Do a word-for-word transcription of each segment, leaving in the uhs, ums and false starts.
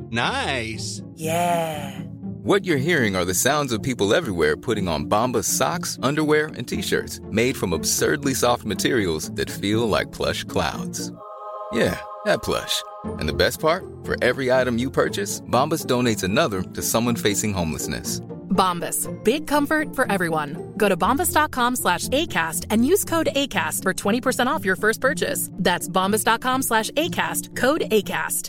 Nice. Yeah. What you're hearing are the sounds of people everywhere putting on Bombas socks, underwear, and T-shirts made from absurdly soft materials that feel like plush clouds. Yeah, that plush. And the best part? For every item you purchase, Bombas donates another to someone facing homelessness. Bombas. Big comfort for everyone. Go to bombas.com slash ACAST and use code ACAST for twenty percent off your first purchase. That's bombas.com slash ACAST. Code ACAST.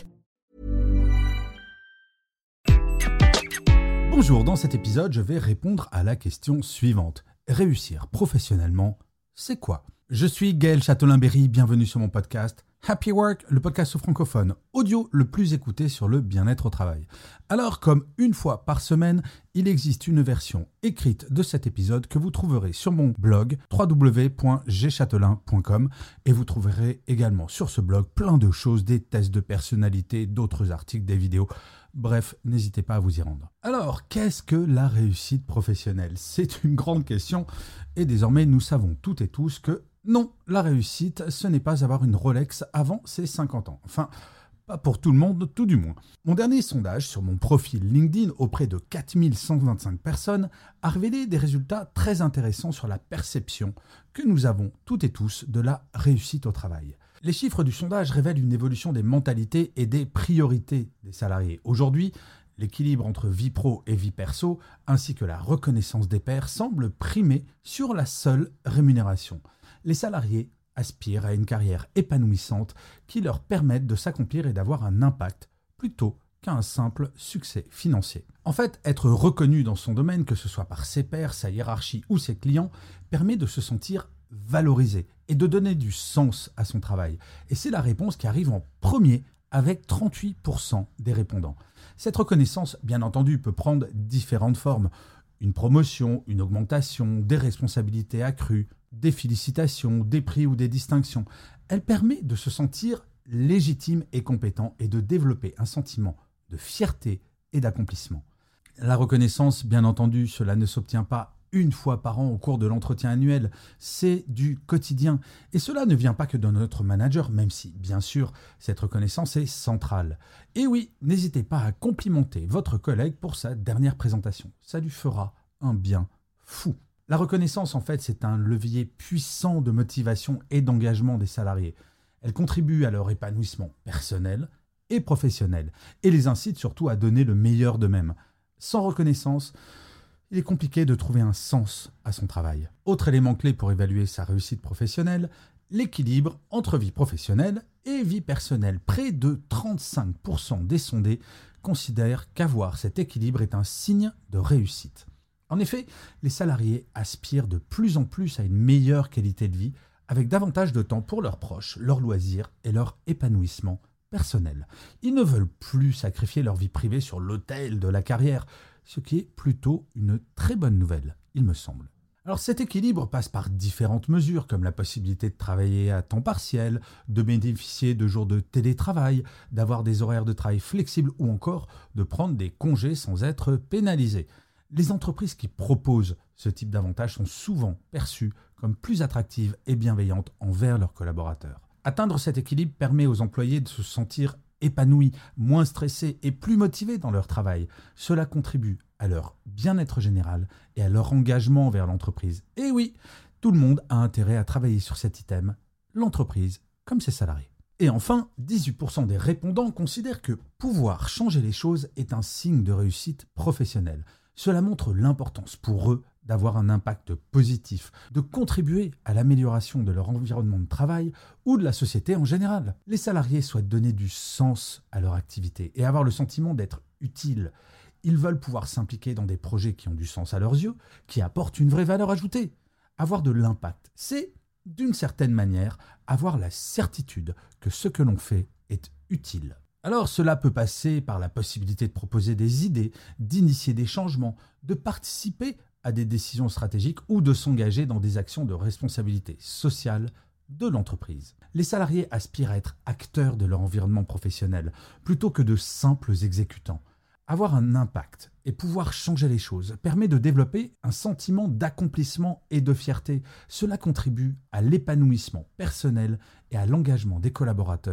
Bonjour, dans cet épisode, je vais répondre à la question suivante. Réussir professionnellement, c'est quoi ? Je suis Gaël Châtelain-Berry, bienvenue sur mon podcast Happy Work, le podcast francophone audio le plus écouté sur le bien-être au travail. Alors, comme une fois par semaine, il existe une version écrite de cet épisode que vous trouverez sur mon blog w w w point g châtelain point com et vous trouverez également sur ce blog plein de choses, des tests de personnalité, d'autres articles, des vidéos. Bref, n'hésitez pas à vous y rendre. Alors, qu'est-ce que la réussite professionnelle ? C'est une grande question et désormais nous savons toutes et tous que non, la réussite, ce n'est pas avoir une Rolex avant ses cinquante ans. Enfin, pas pour tout le monde, tout du moins. Mon dernier sondage sur mon profil LinkedIn auprès de quatre mille cent vingt-cinq personnes a révélé des résultats très intéressants sur la perception que nous avons toutes et tous de la réussite au travail. Les chiffres du sondage révèlent une évolution des mentalités et des priorités des salariés. Aujourd'hui, l'équilibre entre vie pro et vie perso, ainsi que la reconnaissance des pairs, semble primer sur la seule rémunération. Les salariés aspirent à une carrière épanouissante qui leur permette de s'accomplir et d'avoir un impact plutôt qu'à un simple succès financier. En fait, être reconnu dans son domaine, que ce soit par ses pairs, sa hiérarchie ou ses clients, permet de se sentir valorisé et de donner du sens à son travail. Et c'est la réponse qui arrive en premier avec trente-huit pour cent des répondants. Cette reconnaissance, bien entendu, peut prendre différentes formes. Une promotion, une augmentation, des responsabilités accrues, des félicitations, des prix ou des distinctions. Elle permet de se sentir légitime et compétent et de développer un sentiment de fierté et d'accomplissement. La reconnaissance, bien entendu, cela ne s'obtient pas une fois par an au cours de l'entretien annuel, c'est du quotidien. Et cela ne vient pas que de notre manager, même si, bien sûr, cette reconnaissance est centrale. Et oui, n'hésitez pas à complimenter votre collègue pour sa dernière présentation. Ça lui fera un bien fou. La reconnaissance, en fait, c'est un levier puissant de motivation et d'engagement des salariés. Elle contribue à leur épanouissement personnel et professionnel et les incite surtout à donner le meilleur d'eux-mêmes. Sans reconnaissance, il est compliqué de trouver un sens à son travail. Autre élément clé pour évaluer sa réussite professionnelle, l'équilibre entre vie professionnelle et vie personnelle. Près de trente-cinq pour cent des sondés considèrent qu'avoir cet équilibre est un signe de réussite. En effet, les salariés aspirent de plus en plus à une meilleure qualité de vie, avec davantage de temps pour leurs proches, leurs loisirs et leur épanouissement personnel. Ils ne veulent plus sacrifier leur vie privée sur l'autel de la carrière, ce qui est plutôt une très bonne nouvelle, il me semble. Alors cet équilibre passe par différentes mesures, comme la possibilité de travailler à temps partiel, de bénéficier de jours de télétravail, d'avoir des horaires de travail flexibles ou encore de prendre des congés sans être pénalisés. Les entreprises qui proposent ce type d'avantages sont souvent perçues comme plus attractives et bienveillantes envers leurs collaborateurs. Atteindre cet équilibre permet aux employés de se sentir épanouis, moins stressés et plus motivés dans leur travail. Cela contribue à leur bien-être général et à leur engagement envers l'entreprise. Et oui, tout le monde a intérêt à travailler sur cet item, l'entreprise comme ses salariés. Et enfin, dix-huit pour cent des répondants considèrent que pouvoir changer les choses est un signe de réussite professionnelle. Cela montre l'importance pour eux d'avoir un impact positif, de contribuer à l'amélioration de leur environnement de travail ou de la société en général. Les salariés souhaitent donner du sens à leur activité et avoir le sentiment d'être utiles. Ils veulent pouvoir s'impliquer dans des projets qui ont du sens à leurs yeux, qui apportent une vraie valeur ajoutée. Avoir de l'impact, c'est, d'une certaine manière, avoir la certitude que ce que l'on fait est utile. Alors cela peut passer par la possibilité de proposer des idées, d'initier des changements, de participer à des décisions stratégiques ou de s'engager dans des actions de responsabilité sociale de l'entreprise. Les salariés aspirent à être acteurs de leur environnement professionnel plutôt que de simples exécutants. Avoir un impact et pouvoir changer les choses permet de développer un sentiment d'accomplissement et de fierté. Cela contribue à l'épanouissement personnel et à l'engagement des collaborateurs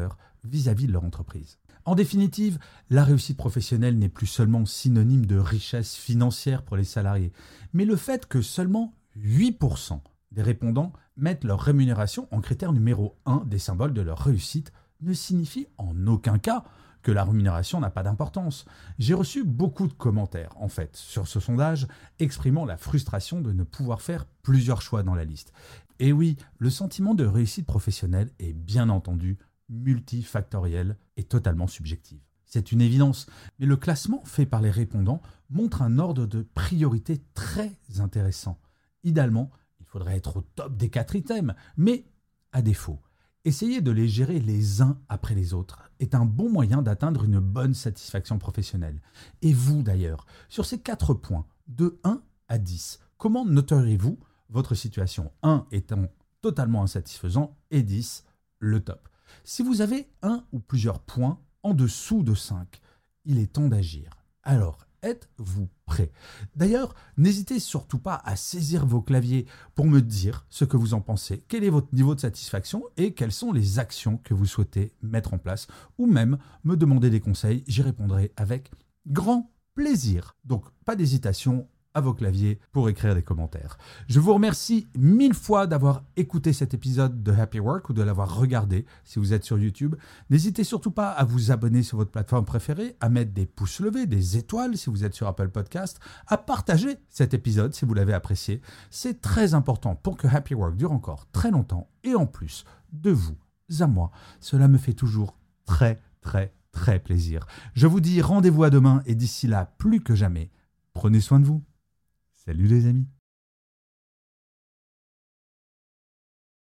vis-à-vis de leur entreprise. En définitive, la réussite professionnelle n'est plus seulement synonyme de richesse financière pour les salariés, mais le fait que seulement huit pour cent des répondants mettent leur rémunération en critère numéro un des symboles de leur réussite ne signifie en aucun cas que la rémunération n'a pas d'importance. J'ai reçu beaucoup de commentaires, en fait, sur ce sondage, exprimant la frustration de ne pouvoir faire plusieurs choix dans la liste. Et oui, le sentiment de réussite professionnelle est bien entendu multifactoriel et totalement subjectif. C'est une évidence, mais le classement fait par les répondants montre un ordre de priorité très intéressant. Idéalement, il faudrait être au top des quatre items, mais à défaut, essayer de les gérer les uns après les autres est un bon moyen d'atteindre une bonne satisfaction professionnelle. Et vous d'ailleurs, sur ces quatre points, de un à dix, comment noteriez-vous votre situation, un étant totalement insatisfaisant et dix, le top? Si vous avez un ou plusieurs points en dessous de cinq, il est temps d'agir. Alors, êtes-vous prêt? D'ailleurs, n'hésitez surtout pas à saisir vos claviers pour me dire ce que vous en pensez, quel est votre niveau de satisfaction et quelles sont les actions que vous souhaitez mettre en place, ou même me demander des conseils, j'y répondrai avec grand plaisir. Donc, pas d'hésitation, à vos claviers pour écrire des commentaires. Je vous remercie mille fois d'avoir écouté cet épisode de Happy Work ou de l'avoir regardé si vous êtes sur YouTube. N'hésitez surtout pas à vous abonner sur votre plateforme préférée, à mettre des pouces levés, des étoiles si vous êtes sur Apple Podcast, à partager cet épisode si vous l'avez apprécié. C'est très important pour que Happy Work dure encore très longtemps et en plus de vous à moi. Cela me fait toujours très très très plaisir. Je vous dis rendez-vous à demain et d'ici là, plus que jamais, prenez soin de vous. Salut les amis.